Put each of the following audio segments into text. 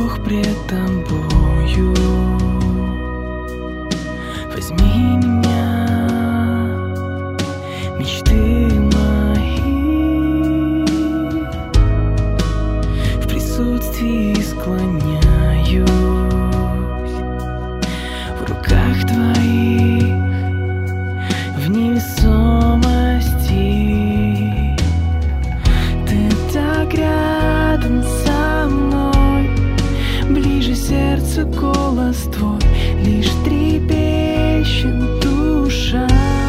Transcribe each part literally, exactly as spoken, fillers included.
Бог пред тобою. Возьми меня, мечты мои, в присутствии склоняюсь в руках твоих, в невесомости. Ты так рядом со мной, ближе сердцу голос твой, лишь трепещет душа.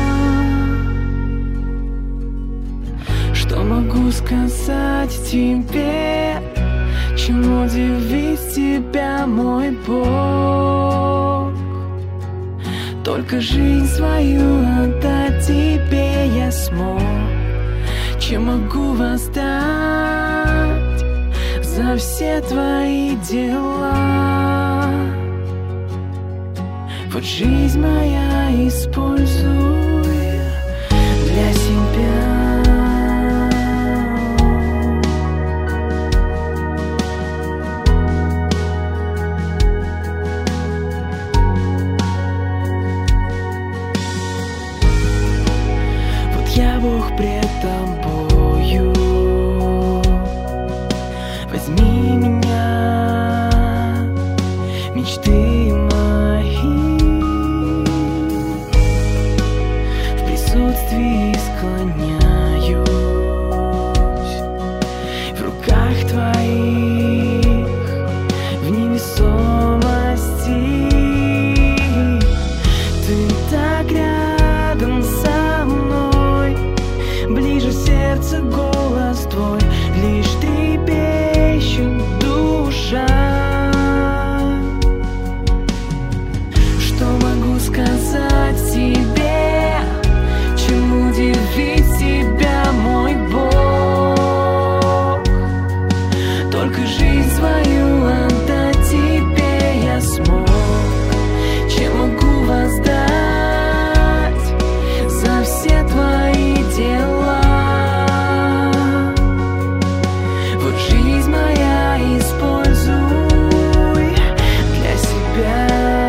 Что могу сказать тебе, чем удивить тебя, мой Бог? Только жизнь свою отдать тебе я смог. Чем могу воздать за все твои дела? Вот жизнь моя используй для себя. Вот я, Бог, пред тобою. Возьми меня, мечты мои, в присутствии склоняюсь в руках твоих, в невесомости. Ты так рядом со мной, ближе сердце голос твой, лишь трепещет душа. Что могу сказать тебе, чем удивить тебя, мой Бог? Только жизнь свою отдать тебе я смог. Чем могу воздать за все твои дела? Вот жизнь моя используй для себя.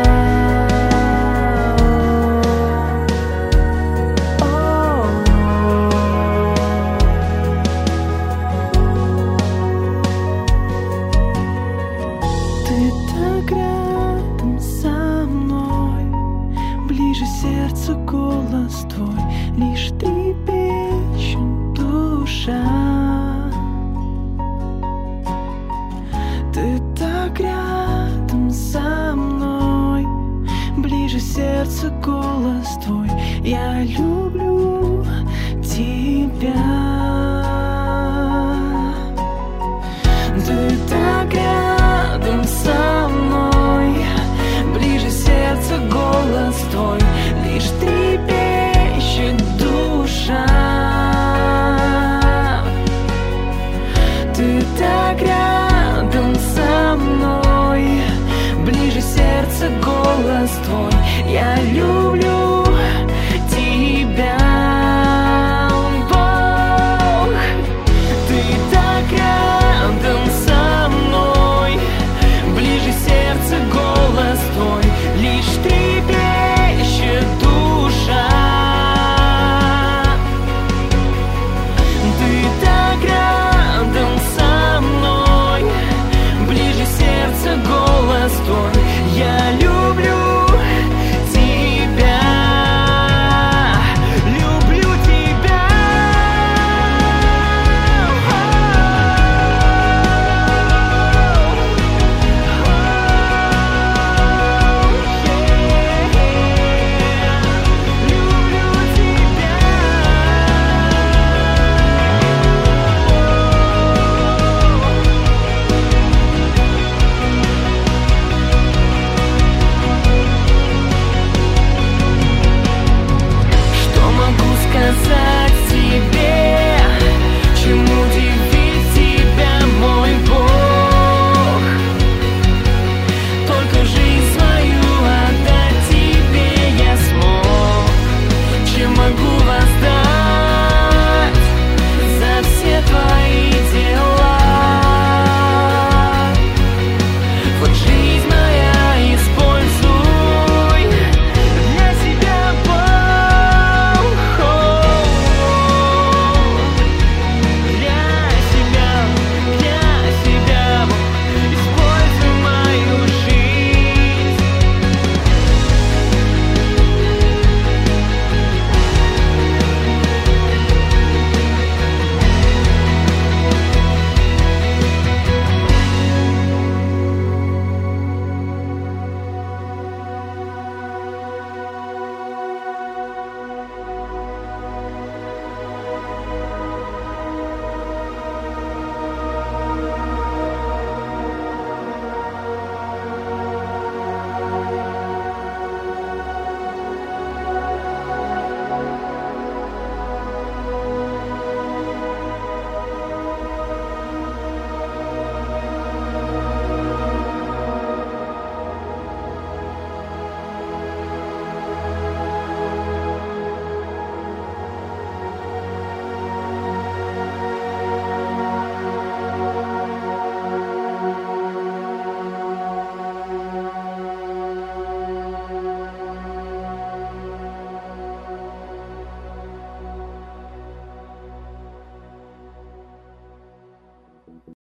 Ты так рядом со мной, ближе сердцу голос твой, лишь трепещет душа. Ты так рядом со мной, ближе сердцу голос твой, я люблю тебя. Ты так рядом со мной, ближе сердцу голос твой, лишь трепещет душа. Ты так рядом со мной, ближе сердце голос твой, я люблю